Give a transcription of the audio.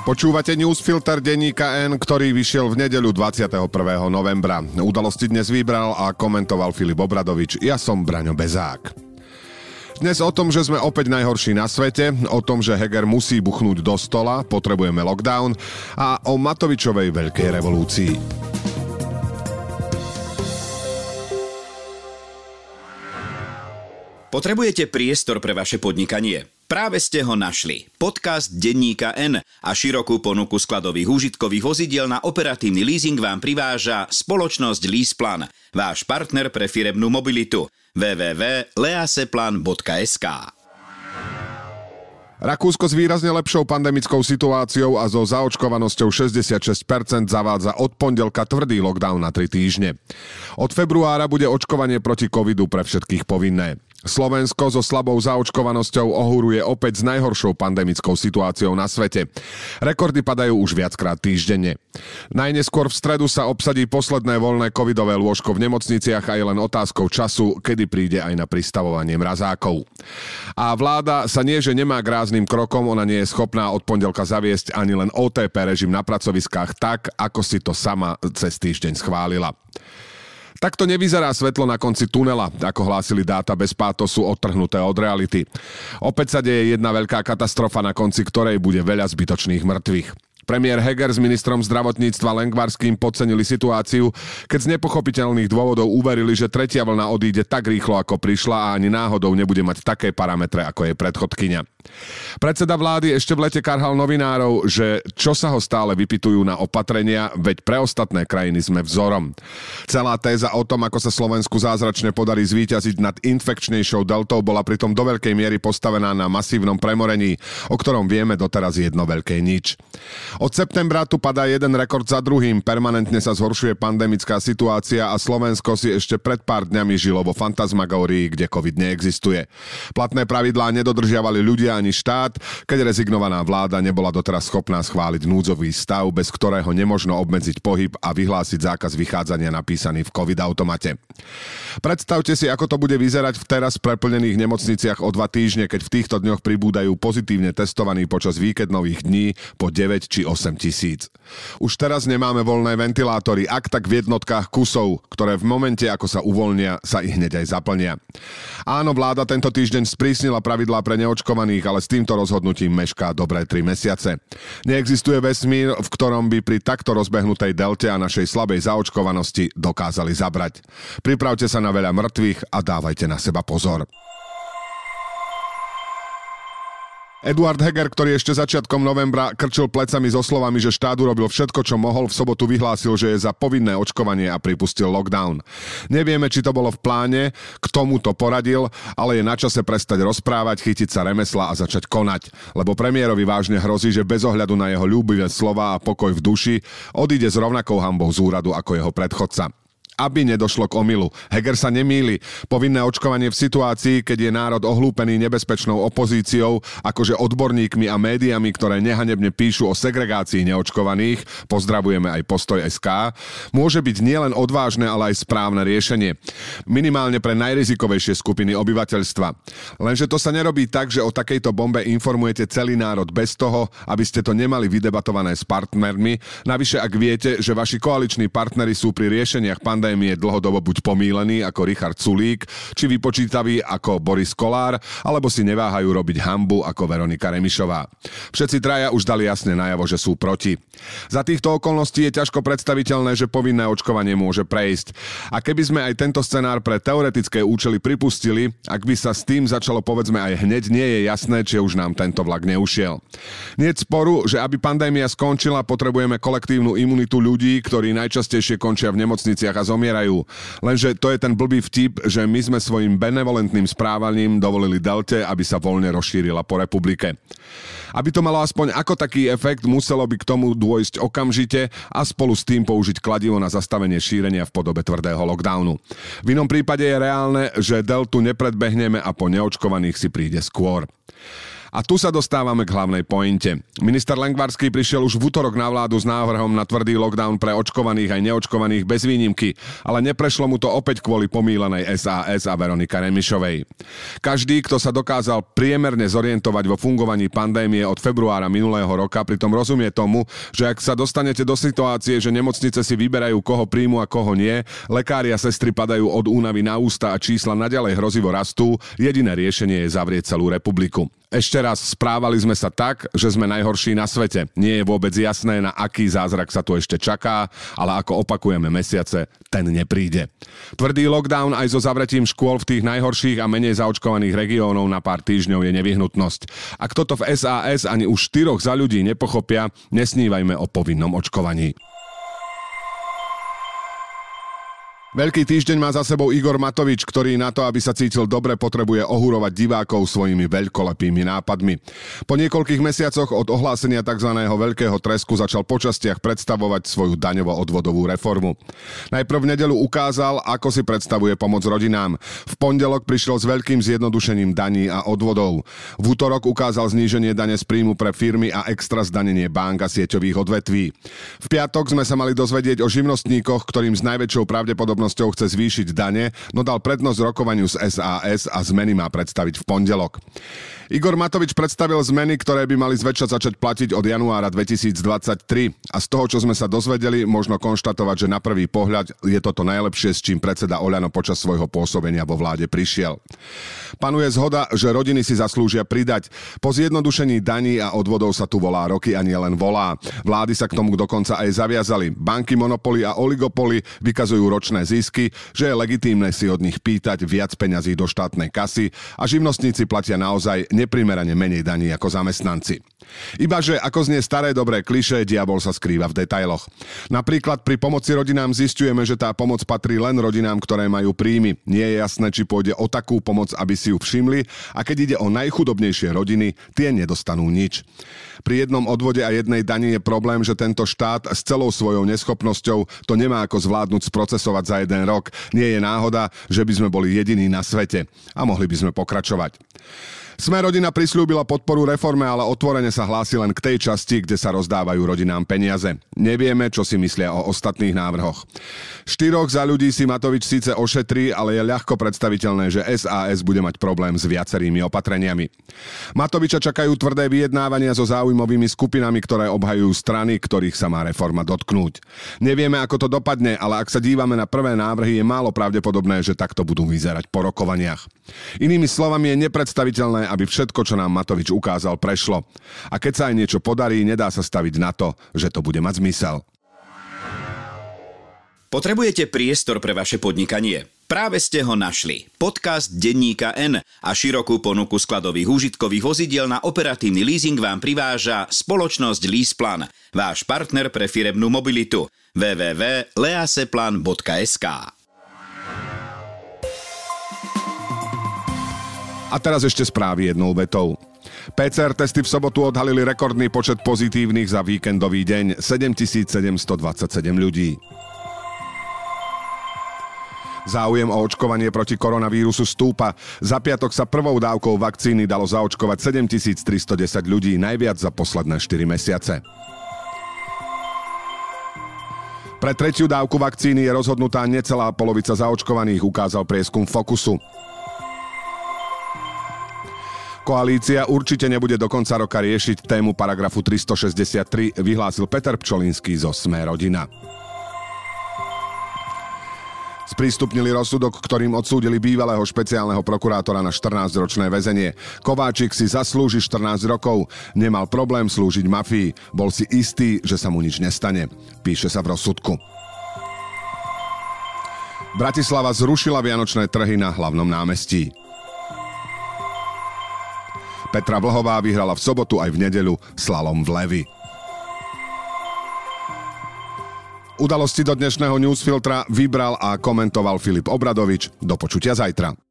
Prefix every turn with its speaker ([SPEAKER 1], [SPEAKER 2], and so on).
[SPEAKER 1] Počúvate newsfilter denníka N, ktorý vyšiel v nedeľu 21. novembra. Udalosti dnes vybral a komentoval Filip Obradovič. Ja som Braňo Bezák. Dnes o tom, že sme opäť najhorší na svete, o tom, že Heger musí buchnúť do stola, potrebujeme lockdown a o Matovičovej veľkej revolúcii.
[SPEAKER 2] Potrebujete priestor pre vaše podnikanie? Práve ste ho našli. Podcast denníka N a širokú ponuku skladových užitkových vozidiel na operatívny leasing vám priváža spoločnosť LeasePlan, váš partner pre firemnú mobilitu. www.leaseplan.sk.
[SPEAKER 1] Rakúsko s výrazne lepšou pandemickou situáciou a so zaočkovanosťou 66% zavádza od pondelka tvrdý lockdown na 3 týždne. Od februára bude očkovanie proti covidu pre všetkých povinné. Slovensko so slabou zaočkovanosťou ohúruje opäť s najhoršou pandemickou situáciou na svete. Rekordy padajú už viackrát týždenne. Najneskôr v stredu sa obsadí posledné voľné covidové lôžko v nemocniciach a je len otázkou času, kedy príde aj na pristavovanie mrazákov. A vláda sa nie, že nemá k rázným krokom, ona nie je schopná od pondelka zaviesť ani len OTP režim na pracoviskách tak, ako si to sama cez týždeň schválila. Takto nevyzerá svetlo na konci tunela, ako hlásili dáta bez pátosu odtrhnuté od reality. Opäť sa deje jedna veľká katastrofa, na konci ktorej bude veľa zbytočných mŕtvych. Premiér Heger s ministrom zdravotníctva Lengvarským podcenili situáciu, keď z nepochopiteľných dôvodov uverili, že tretia vlna odíde tak rýchlo, ako prišla a ani náhodou nebude mať také parametre, ako jej predchodkyňa. Predseda vlády ešte v lete karhal novinárov, že čo sa ho stále vypytujú na opatrenia, veď pre ostatné krajiny sme vzorom. Celá téza o tom, ako sa Slovensku zázračne podarí zvíťaziť nad infekčnejšou deltou, bola pritom do veľkej miery postavená na masívnom premorení, o ktorom vieme doteraz jedno veľké nič. Od septembra tu padá jeden rekord za druhým, permanentne sa zhoršuje pandemická situácia a Slovensko si ešte pred pár dňami žilo vo fantasmagórii, kde COVID neexistuje. Platné pravidlá nedodržiavali ľudia ani štát, keď rezignovaná vláda nebola doteraz schopná schváliť núdzový stav, bez ktorého nemožno obmedziť pohyb a vyhlásiť zákaz vychádzania napísaný v COVID-automate. Predstavte si, ako to bude vyzerať v teraz preplnených nemocniciach o 2 týždne, keď v týchto dňoch pribúdajú pozitívne testovaní počas víkendových dní po 9 či 8 tisíc. Už teraz nemáme voľné ventilátory, ak tak v jednotkách kusov, ktoré v momente, ako sa uvoľnia, sa i hneď aj zaplnia. Áno, vláda tento týždeň sprísnila pravidlá pre neočkovaných, ale s týmto rozhodnutím mešká dobré 3 mesiace. Neexistuje vesmír, v ktorom by pri takto rozbehnutej delte a našej slabej zaočkovanosti dokázali zabrať. Pripravte sa na veľa mŕtvych a dávajte na seba pozor. Eduard Heger, ktorý ešte začiatkom novembra krčil plecami so slovami, že štát urobil všetko, čo mohol, v sobotu vyhlásil, že je za povinné očkovanie a pripustil lockdown. Nevieme, či to bolo v pláne, k tomu to poradil, ale je na čase prestať rozprávať, chytiť sa remesla a začať konať. Lebo premiérovi vážne hrozí, že bez ohľadu na jeho ľúbivé slová a pokoj v duši odíde s rovnakou hanbou z úradu ako jeho predchodca. Aby nedošlo k omylu. Heger sa nemýli. Povinné očkovanie v situácii, keď je národ ohlúpený nebezpečnou opozíciou, akože odborníkmi a médiami, ktoré nehanebne píšu o segregácii neočkovaných, pozdravujeme aj Postoj.sk, môže byť nielen odvážne, ale aj správne riešenie. Minimálne pre najrizikovejšie skupiny obyvateľstva. Lenže to sa nerobí tak, že o takejto bombe informujete celý národ bez toho, aby ste to nemali vydebatované s partnermi. Navyše, ak viete, že vaši koaliční partneri sú pri riešeniach pandémie dlhodobo buď pomílení ako Richard Sulík, či vypočítaví ako Boris Kolár, alebo si neváhajú robiť hanbu ako Veronika Remišová. Všetci traja už dali jasne najavo, že sú proti. Za týchto okolností je ťažko predstaviteľné, že povinné očkovanie môže prejsť. A keby sme aj tento scenár pre teoretické účely pripustili, ak by sa s tým začalo povedzme aj hneď, nie je jasné, či už nám tento vlak neušiel. Niet sporu, že aby pandémia skončila, potrebujeme kolektívnu imunitu ľudí, ktorí najčastejšie končia v nemocniciach a zomierajú. Lenže to je ten blbý vtip, že my sme svojim benevolentným správaním dovolili delte, aby sa voľne rozšírila po republike. Aby to malo aspoň ako taký efekt, muselo by k tomu dôjsť okamžite a spolu s tým použiť kladivo na zastavenie šírenia v podobe tvrdého lockdownu. V inom prípade je reálne, že deltu nepredbehneme a po neočkovaných si príde skôr. A tu sa dostávame k hlavnej pointe. Minister Lengvarský prišiel už v utorok na vládu s návrhom na tvrdý lockdown pre očkovaných aj neočkovaných bez výnimky, ale neprešlo mu to opäť kvôli pomýlenej SAS a Veronike Remišovej. Každý, kto sa dokázal priemerne zorientovať vo fungovaní pandémie od februára minulého roka, pritom rozumie tomu, že ak sa dostanete do situácie, že nemocnice si vyberajú, koho príjmu a koho nie, lekári a sestry padajú od únavy na ústa a čísla naďalej hrozivo rastú, jediné riešenie je zavrieť celú republiku. Ešte raz, správali sme sa tak, že sme najhorší na svete. Nie je vôbec jasné, na aký zázrak sa tu ešte čaká, ale ako opakujeme mesiace, ten nepríde. Tvrdý lockdown aj so zavretím škôl v tých najhorších a menej zaočkovaných regiónov na pár týždňov je nevyhnutnosť. Ak toto v SAS ani už 4 za ľudí nepochopia, nesnívajme o povinnom očkovaní. Veľký týždeň má za sebou Igor Matovič, ktorý na to, aby sa cítil dobre, potrebuje ohúrovať divákov svojimi veľkolepými nápadmi. Po niekoľkých mesiacoch od ohlásenia tzv. Veľkého tresku začal po častiach predstavovať svoju daňovo-odvodovú reformu. Najprv v nedeľu ukázal, ako si predstavuje pomoc rodinám. V pondelok prišiel s veľkým zjednodušením daní a odvodov. V útorok ukázal zníženie dane z príjmu pre firmy a extra zdanenie bank a sieťových odvetví. V piatok sme sa mali dozvedieť o živnostníkoch, ktorým s najväčšou pravdepodobnosťou chce zvýšiť dane, no dal prednosť rokovaniu s SAS a zmeny má predstaviť v pondelok. Igor Matovič predstavil zmeny, ktoré by mali zväčša začať platiť od januára 2023 a z toho, čo sme sa dozvedeli, možno konštatovať, že na prvý pohľad je toto najlepšie, s čím predseda Oľano počas svojho pôsobenia vo vláde prišiel. Panuje zhoda, že rodiny si zaslúžia pridať. Po zjednodušení daní a odvodov sa tu volá roky a nielen volá. Vlády sa k tomu dokonca aj zaviazali. Banky, monopoly a oligopoly vykazujú ročné zisky, že je legitímne si od nich pýtať viac peňazí do štátnej kasy a živnostníci platia naozaj neprimerane menej daní ako zamestnanci. Ibaže, ako znie staré dobré klišé, diabol sa skrýva v detailoch. Napríklad pri pomoci rodinám zisťujeme, že tá pomoc patrí len rodinám, ktoré majú príjmy. Nie je jasné, či pôjde o takú pomoc, aby si ju všimli, a keď ide o najchudobnejšie rodiny, tie nedostanú nič. Pri jednom odvode a jednej dani je problém, že tento štát s celou svojou neschopnosťou to nemá ako zvládnuť sprocesovať za jeden rok. Nie je náhoda, že by sme boli jediní na svete a mohli by sme pokračovať. Sme-rodina prisľúbila podporu reforme, ale otvorene sa hlási len k tej časti, kde sa rozdávajú rodinám peniaze. Nevieme, čo si myslia o ostatných návrhoch. 4 za ľudí si Matovič síce ošetrí, ale je ľahko predstaviteľné, že SAS bude mať problém s viacerými opatreniami. Matoviča čakajú tvrdé vyjednávania so záujmovými skupinami, ktoré obhajujú strany, ktorých sa má reforma dotknúť. Nevieme, ako to dopadne, ale ak sa dívame na prvé návrhy, je málo pravdepodobné, že takto budú vyzerať po rokovaniach. Inými slovami, je nepredstaviteľné, aby všetko, čo nám Matovič ukázal, prešlo. A keď sa aj niečo podarí, nedá sa staviť na to, že to bude mať zmysel.
[SPEAKER 2] Potrebujete priestor pre vaše podnikanie? Práve ste ho našli. Podcast Denníka N a širokú ponuku skladových úžitkových vozidiel na operatívny leasing vám priváža spoločnosť LeasePlan, váš partner pre firemnú mobilitu. www.leaseplan.sk.
[SPEAKER 1] A teraz ešte správy jednou vetou. PCR testy v sobotu odhalili rekordný počet pozitívnych za víkendový deň, 7727 ľudí. Záujem o očkovanie proti koronavírusu stúpa. Za piatok sa prvou dávkou vakcíny dalo zaočkovať 7310 ľudí, najviac za posledné 4 mesiace. Pre tretiu dávku vakcíny je rozhodnutá necelá polovica zaočkovaných, ukázal prieskum Focusu. Koalícia určite nebude do konca roka riešiť tému paragrafu 363, vyhlásil Peter Pčolinský zo Sme-rodina. Sprístupnili rozsudok, ktorým odsúdili bývalého špeciálneho prokurátora na 14-ročné väzenie. Kováčik si zaslúži 14 rokov, nemal problém slúžiť mafii, bol si istý, že sa mu nič nestane, píše sa v rozsudku. Bratislava zrušila vianočné trhy na hlavnom námestí. Petra Vlhová vyhrala v sobotu aj v nedeľu slalom v Levi. Udalosti do dnešného newsfiltra vybral a komentoval Filip Obradovič. Do počutia zajtra.